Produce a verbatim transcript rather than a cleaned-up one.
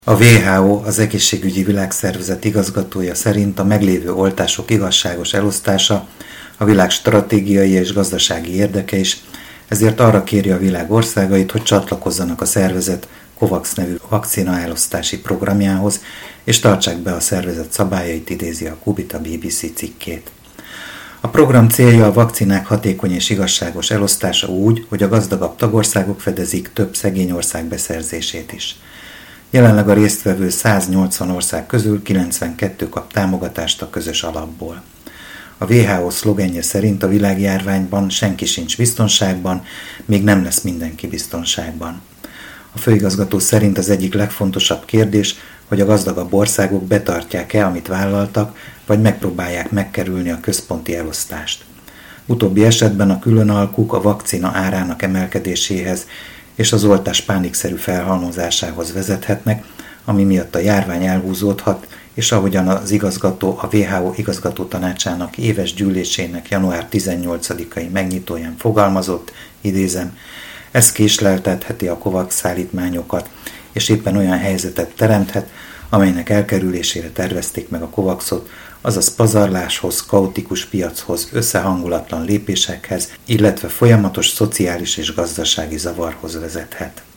A dupla vé há ó, az Egészségügyi Világszervezet igazgatója szerint a meglévő oltások igazságos elosztása a világ stratégiai és gazdasági érdeke is, ezért arra kéri a világ országait, hogy csatlakozzanak a szervezet COVAX nevű vakcinaelosztási programjához, és tartsák be a szervezet szabályait, idézi a Kubita bé bé cé cikkét. A program célja a vakcinák hatékony és igazságos elosztása úgy, hogy a gazdagabb tagországok fedezik több szegény ország beszerzését is. Jelenleg a résztvevő száznyolcvan ország közül kilencvenkettő kap támogatást a közös alapból. A dupla vé há ó szlogenje szerint a világjárványban senki sincs biztonságban, még nem lesz mindenki biztonságban. A főigazgató szerint az egyik legfontosabb kérdés, hogy a gazdagabb országok betartják-e, amit vállaltak, vagy megpróbálják megkerülni a központi elosztást. Utóbbi esetben a különalkuk a vakcina árának emelkedéséhez és az oltás pánikszerű felhalmozásához vezethetnek, ami miatt a járvány elhúzódhat, és ahogyan az igazgató a dupla vé há ó igazgató tanácsának éves gyűlésének január tizennyolcadikai megnyitóján fogalmazott, idézem, ez késleltetheti a COVAX szállítmányokat, és éppen olyan helyzetet teremthet, amelynek elkerülésére tervezték meg a COVAXot, azaz pazarláshoz, kaotikus piachoz, összehangulatlan lépésekhez, illetve folyamatos szociális és gazdasági zavarhoz vezethet.